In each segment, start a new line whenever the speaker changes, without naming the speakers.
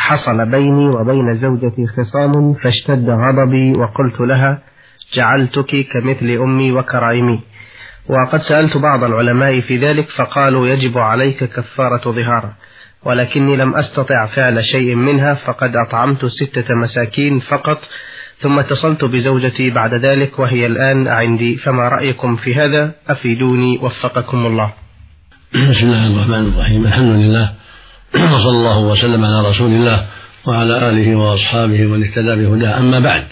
حصل بيني وبين زوجتي خصام فاشتد غضبي وقلت لها جعلتك كمثل أمي وكرائمي. وقد سألت بعض العلماء في ذلك فقالوا يجب عليك كفارة ظهار، ولكني لم أستطع فعل شيء منها، فقد أطعمت 6 مساكين فقط، ثم اتصلت بزوجتي بعد ذلك وهي الآن عندي، فما رأيكم في هذا؟ أفيدوني وفقكم الله.
بسم الله الرحمن الرحيم، الحمد لله وصلى الله وسلم على رسول الله وعلى آله وأصحابه ومن اهتدى بهداه. أما بعد،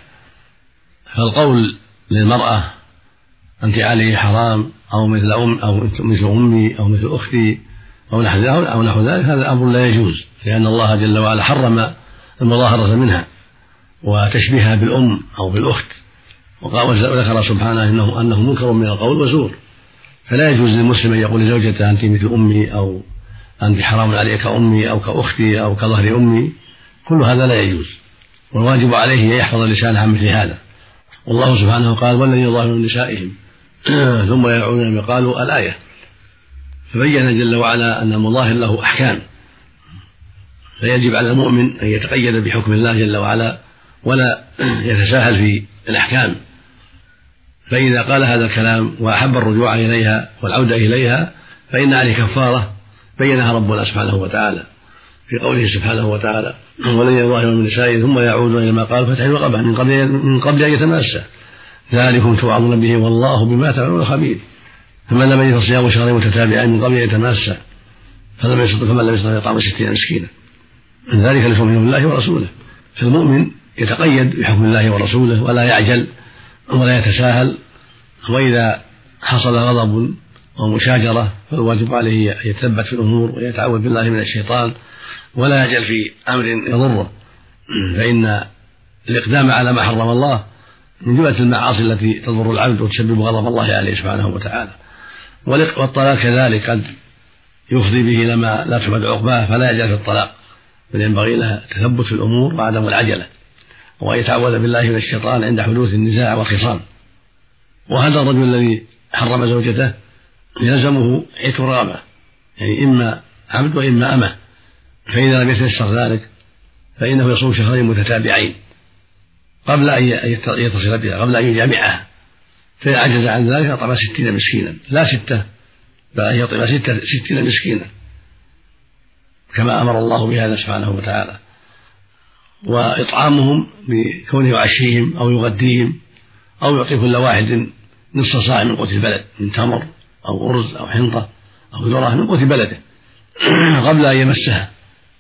فالقول للمرأة أنت علي حرام أو مثل مثل أمي أو مثل أختي أو نحو ذلك، هذا أمر لا يجوز، لأن الله جل وعلا حرم المظاهرة منها وتشبيهها بالأم أو بالأخت، وذكر سبحانه أنه منكر من القول وزور. فلا يجوز للمسلم أن يقول لزوجته أنت مثل أمي أو أنت حرام عليك كأمي أو كأختي أو كظهر أمي، كل هذا لا يجوز، والواجب عليه أن يحفظ لسانه عن مثل هذا. والله سبحانه قال والذين يظاهرون من نسائهم ثم يعودون بما قالوا الآية، فبين جل وعلا أن المظاهر له أحكام، فيجب على المؤمن أن يتقيد بحكم الله جل وعلا ولا يتساهل في الأحكام. فإذا قال هذا الكلام وأحب الرجوع إليها والعودة إليها فإن عليه كفارة بينها ربنا سبحانه وتعالى في قوله سبحانه وتعالى والذين يظاهرون من نسائهم ثم يعودون إلى ما قالوا فتحرير رقبة من قبل أن يتماسا ذلكم توعظون به والله بما تعملون خبير. فمن لم يجد صيام شهرين متتابعين من قبل أن يتماسا فمن لم يستطع يطعم 60 مسكينا، من ذلك لتؤمنوا بالله ورسوله. فالمؤمن يتقيد بحكم الله ورسوله ولا يعجل ولا يتساهل، وإذا حصل غضب ومشاجرة فالواجب عليه أن يتثبت في الأمور ويتعوذ بالله من الشيطان ولا يجل في أمر يضره، فإن الإقدام على ما حرم الله من جملة المعاصي التي تضر العبد وتسبب غضب الله عليه سبحانه وتعالى. والطلاق كذلك قد يفضي به إلى ما لا تحمد عقباه، فلا يجل في الطلاق، بل ينبغي له التثبت في الأمور وعدم العجلة، ويتعوذ بالله من الشيطان عند حدوث النزاع والخصام. وهذا الرجل الذي حرم زوجته يلزمه عتق رقبة، يعني إما عبد وإما أمة، فإذا لم يتيسر ذلك فإنه يصوم شهرين متتابعين قبل أن يتصل بها، قبل أن يجامعها، فإذا عجز عن ذلك أطعم 60 مسكينا، لا 6، بل أن يطعم 60 مسكينا كما أمر الله بهذا سبحانه وتعالى. وإطعامهم بكونه يعشيهم أو يغديهم أو يعطي كل واحد نصف صاع من قوت البلد من تمر أو أرز أو حنطة أو ذرة من قوت بلده قبل أن يمسها،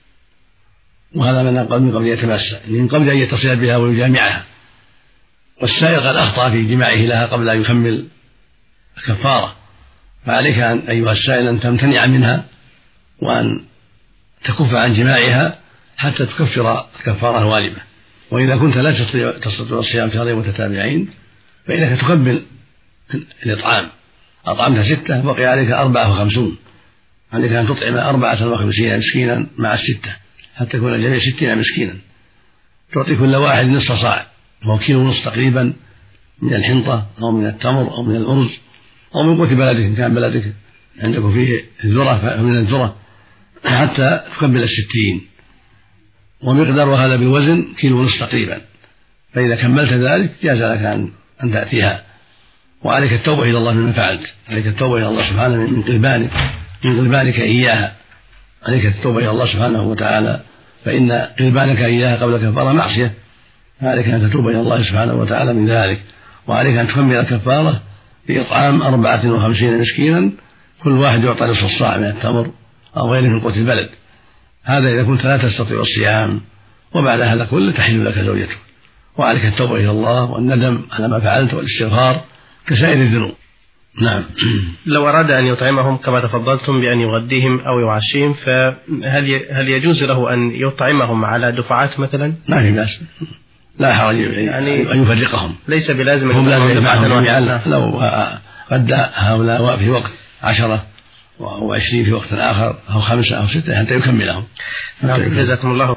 وهذا من قبل أن يتمسها، من قبل أن يتصل بها ويجامعها. والسائل قد أخطأ في جماعه لها قبل أن يكمل الكفارة، فعليك أيها السائل أن تمتنع منها وأن تكف عن جماعها حتى تكفر الكفارة الواجبة. وإذا كنت لا تستطيع الصيام شهرين متتابعين فإنك تكمل الإطعام، أطعمت 6 بقي عليك 54، عليك أن تطعم 54 مسكينا مع 6 حتى يكون الجميع 60 مسكينا، تعطي كل واحد نصف صاع وهو كيلو ونصف تقريبا من الحنطة أو من التمر أو من الأرز أو من قوت بلدك إن كان بلدك عندكم فيه الذرة من الذرة حتى تكمل 60، ومقدار هذا بالوزن كيلو ونصف تقريبا. فإذا كملت ذلك جاز لك أن تأتيها، وعليك التوبة إلى الله مما فعلت، عليك التوبة إلى الله سبحانه من قلبانك إياها، عليك التوبة إلى الله سبحانه وتعالى، فإن قلبانك إياها قبل كفارة معصية، فعليك أن تتوب إلى الله سبحانه وتعالى من ذلك. وعليك أن تكمل الكفارة بإطعام 54 مسكينا كل واحد يعطى نصف الصاع من التمر أو غيره من قوت البلد، هذا إذا كنت لا تستطيع الصيام. وبعد هذا كله تحل لك زوجتك، وعليك التوبة إلى الله والندم على ما فعلت والاستغفار كسائر الذنوب. نعم.
لو أراد أن يطعمهم كما تفضلتم بأن يغديهم أو يعشيهم، فهل يجوز له أن يطعمهم على دفعات مثلا؟
ما في بأس، لا حرج يعني أن يفرقهم،
ليس بلازم
هم لازم دفعة. لو غدى هؤلاء في وقت 10 و20 في وقت آخر أو 5 أو 6 حتى يكملهم.
جزاكم الله